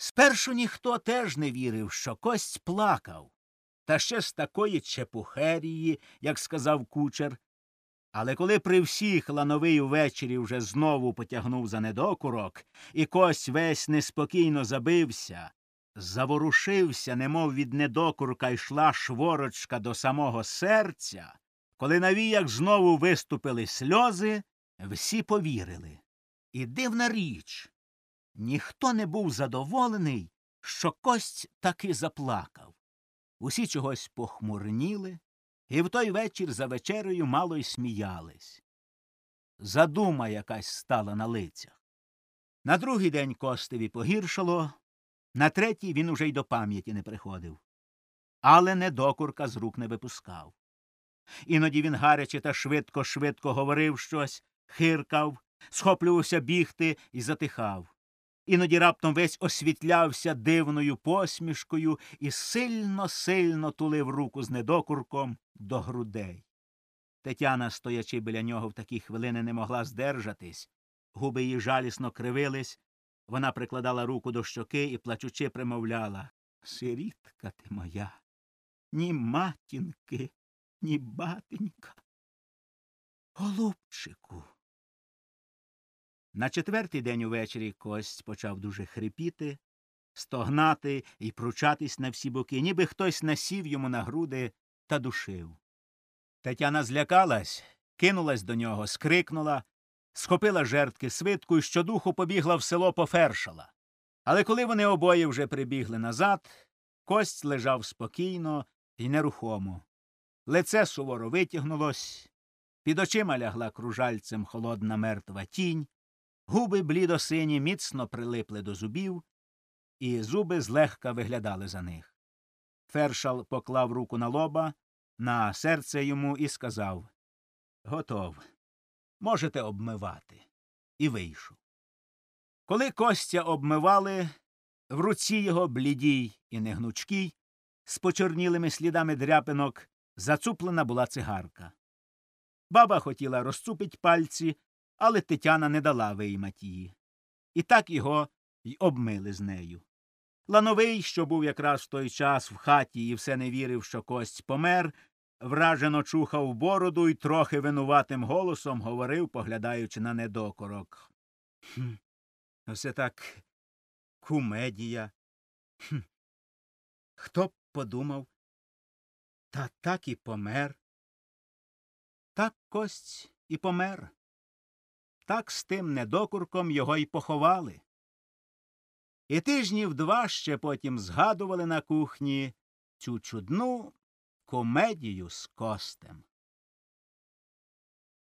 Спершу ніхто теж не вірив, що Кость плакав, та ще з такої чепухерії, як сказав кучер. Але коли при всіх Лановий увечері вже знову потягнув за недокурок, і Кость весь неспокійно забився, заворушився, немов від недокурка йшла шворочка до самого серця, коли на віях знову виступили сльози, всі повірили. І дивна річ, ніхто не був задоволений, що Кость таки заплакав. Усі чогось похмурніли, і в той вечір за вечерею мало й сміялись. Задума якась стала на лицях. На другий день Костеві погіршало, на третій він уже й до пам'яті не приходив. Але недокурка з рук не випускав. Іноді він гаряче та швидко-швидко говорив щось, хиркав, схоплювався бігти і затихав. Іноді раптом весь освітлявся дивною посмішкою і сильно-сильно тулив руку з недокурком до грудей. Тетяна, стоячи біля нього в такі хвилини, не могла здержатись. Губи її жалісно кривились. Вона прикладала руку до щоки і, плачучи, примовляла: «Сирітка ти моя, ні матінки, ні батенька. Голубчику». На четвертий день увечері Кость почав дуже хрипіти, стогнати і пручатись на всі боки, ніби хтось насів йому на груди та душив. Тетяна злякалась, кинулась до нього, скрикнула, схопила жертки свитку і щодуху побігла в село по фершала. Але коли вони обоє вже прибігли назад, Кость лежав спокійно і нерухомо. Лице суворо витягнулось, під очима лягла кружальцем холодна мертва тінь, губи блідо-сині міцно прилипли до зубів, і зуби злегка виглядали за них. Фершал поклав руку на лоба, на серце йому і сказав: «Готов. Можете обмивати». І вийшов. Коли Костя обмивали, в руці його, блідій і негнучкій, з почорнілими слідами дряпинок, зацуплена була цигарка. Баба хотіла розцупить пальці, але Тетяна не дала виймать її. І так його й обмили з нею. Лановий, що був якраз в той час в хаті і все не вірив, що Кость помер, вражено чухав бороду й трохи винуватим голосом говорив, поглядаючи на недокорок: «Все так кумедія. Хто б подумав? Та так і помер. Так Кость і помер. Так з тим недокурком його й поховали». І тижнів два ще потім згадували на кухні цю чудну комедію з Костем.